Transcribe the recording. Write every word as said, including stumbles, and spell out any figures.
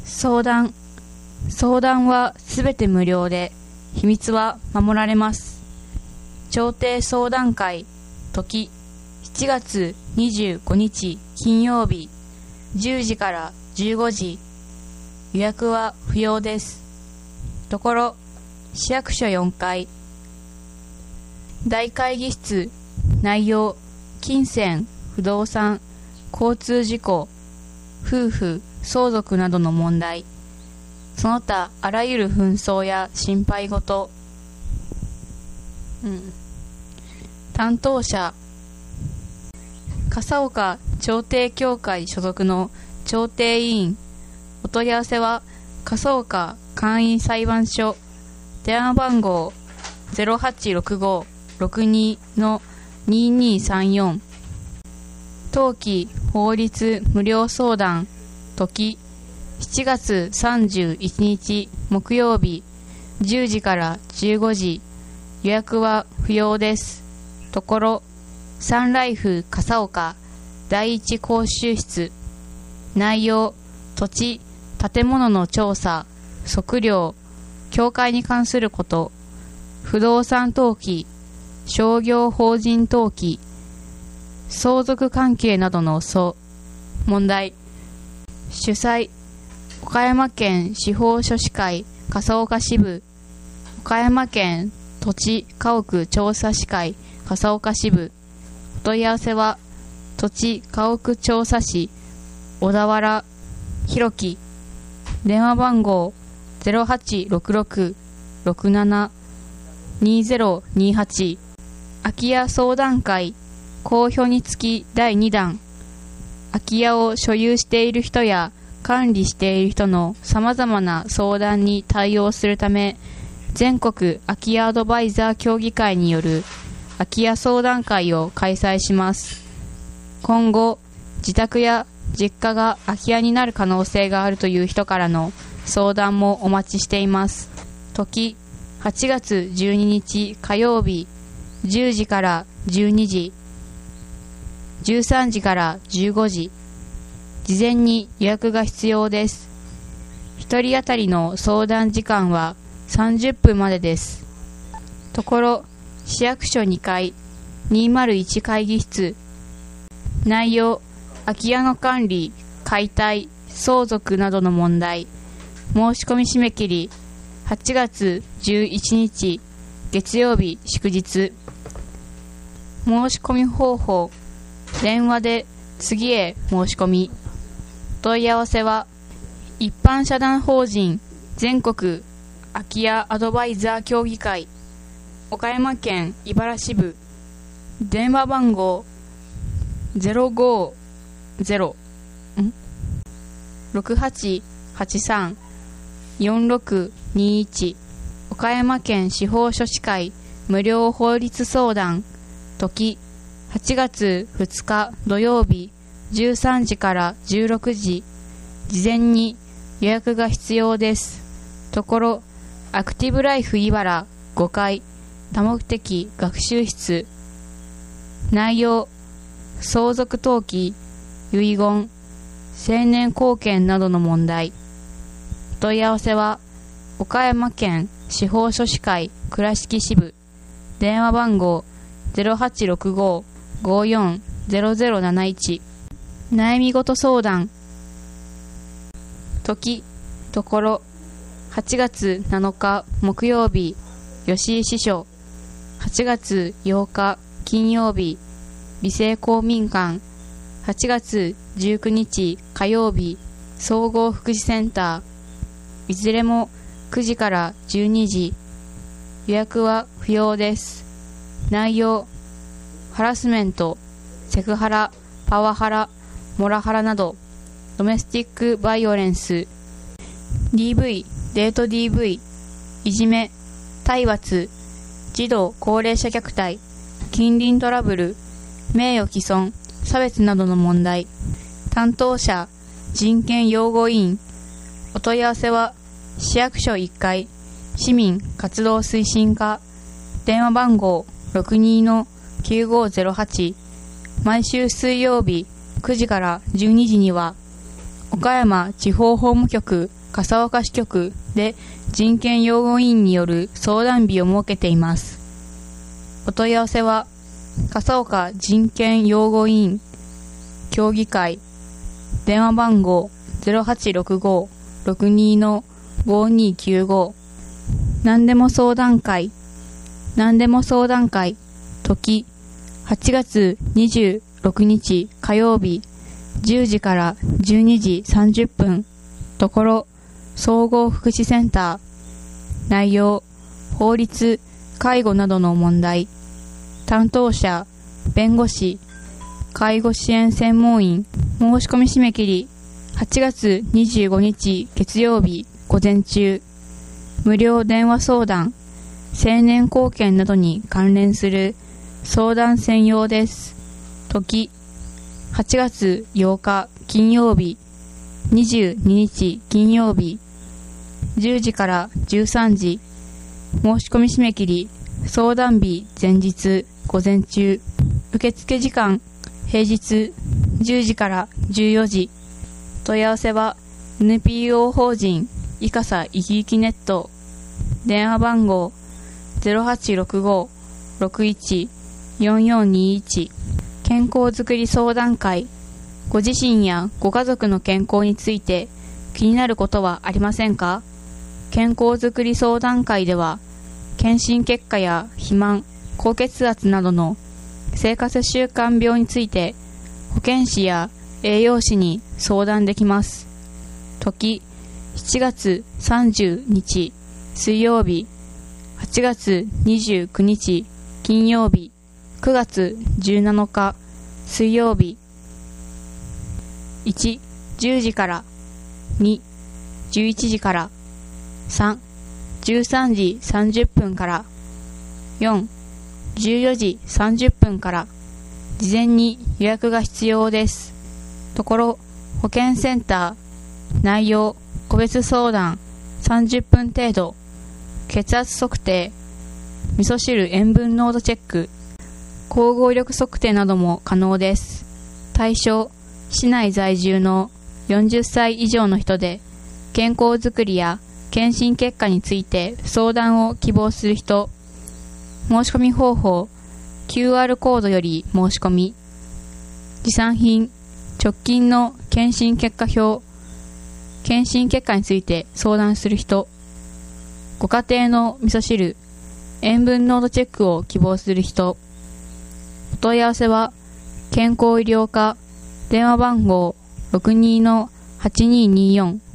相談。相談はすべて無料で、秘密は守られます。調停相談会、時、しちがつにじゅうごにち金曜日、じゅうじからじゅうごじ。予約は不要です。ところ、市役所よんかい。大会議室。内容、金銭、不動産、交通事故、夫婦、相続などの問題。その他あらゆる紛争や心配事。うん。担当者、笠岡調停協会所属の調停委員。お問い合わせは笠岡簡易裁判所。電話番号 ゼロはちろくごろくに のににさんよん。冬季法律無料相談。時、しちがつさんじゅういちにち木曜日、じゅうじからじゅうごじ。予約は不要です。ところ、サンライフ笠岡第一講習室。内容、土地、建物の調査、測量、教会に関すること、不動産登記、商業法人登記、相続関係などの訴、問題。主催、岡山県司法書士会笠岡支部、岡山県土地家屋調査士会笠岡支部。お問い合わせは、土地家屋調査士小田原弘樹。電話番号 ゼロはちろくろくろくななにゼロにはち。空き家相談会好評につきだいにだん。空き家を所有している人や管理している人のさまざまな相談に対応するため、全国空き家アドバイザー協議会による空き家相談会を開催します。今後、自宅や実家が空き家になる可能性があるという人からの相談もお待ちしています。時、はちがつじゅうににち火曜日、じゅうじからじゅうにじ、じゅうさんじからじゅうごじ。事前に予約が必要です。ひとり当たりの相談時間はさんじゅっぷんまでです。ところ、市役所にかいにまるいち会議室。内容、空き家の管理、解体、相続などの問題。申し込み締め切りはちがつじゅういちにち月曜日祝日。申し込み方法、電話で次へ申し込み。問い合わせは、一般社団法人全国空き家アドバイザー協議会岡山県井原支部。電話番号 ゼロごゼロ ろくはちはちさん よんろくにいち。岡山県司法書士会無料法律相談。時、はちがつふつか土曜日じゅうさんじからじゅうろくじ。事前に予約が必要です。ところ、アクティブライフいばらごかい多目的学習室。内容、相続登記、遺言、成年後見などの問題。問い合わせは、岡山県司法書士会倉敷支部。電話番号 ゼロはちろくごごよんゼロゼロなないち。悩み事相談。時、ところ、はちがつなのか木曜日、吉井支所。はちがつようか金曜日、美生公民館。はちがつじゅうくにち火曜日、総合福祉センター。いずれもくじからじゅうにじ。予約は不要です。内容、ハラスメント、セクハラ、パワハラ、モラハラなど、ドメスティックバイオレンス、ディーブイ、デート ディーブイ、いじめ、体罰、児童高齢者虐待、近隣トラブル、名誉毀損、差別などの問題。担当者、人権擁護委員。お問い合わせは、市役所いっかい、市民活動推進課。電話番号 ろくに のきゅうごゼロはち。毎週水曜日くじからじゅうにじには、 岡山地方法務局笠岡支局で人権擁護委員による相談日を設けています。お問い合わせは笠岡人権擁護委員協議会電話番号 ゼロはちろくご ろくに のごにきゅうご何でも相談会何でも相談会時はちがつにじゅうろくにち火曜日じゅうじからじゅうにじさんじゅっぷんところ総合福祉センター内容法律介護などの問題担当者弁護士介護支援専門員申し込み締め切りはちがつにじゅうごにち月曜日午前中無料電話相談成年後見などに関連する相談専用です。時はちがつようか金曜日にじゅうににち金曜日じゅうじからじゅうさんじ申し込み締め切り相談日前日午前中受付時間平日じゅうじからじゅうよじ問い合わせは エヌピーオー 法人いかさいきいきネット電話番号 ゼロはちろくご ろくいち よんよんにいち健康づくり相談会ご自身やご家族の健康について気になることはありませんか？健康づくり相談会では検診結果や肥満、高血圧などの生活習慣病について保健師や栄養士に相談できます。時しちがつさんじゅうにち水曜日はちがつにじゅうくにち金曜日くがつじゅうなのか水曜日いち、じゅうじからに、じゅういちじからさん、じゅうさんじさんじゅっぷんからよん、じゅうよじさんじゅっぷんから事前に予約が必要です。ところ保健センター内容個別相談さんじゅっぷん程度血圧測定味噌汁塩分濃度チェック光合力測定なども可能です。対象市内在住のよんじゅっさい以上の人で健康づくりや検診結果について相談を希望する人申し込み方法 キューアール コードより申し込み持参品直近の検診結果表検診結果について相談する人ご家庭の味噌汁塩分濃度チェックを希望する人お問い合わせは健康医療課電話番号 ろくに のはちにーにーよん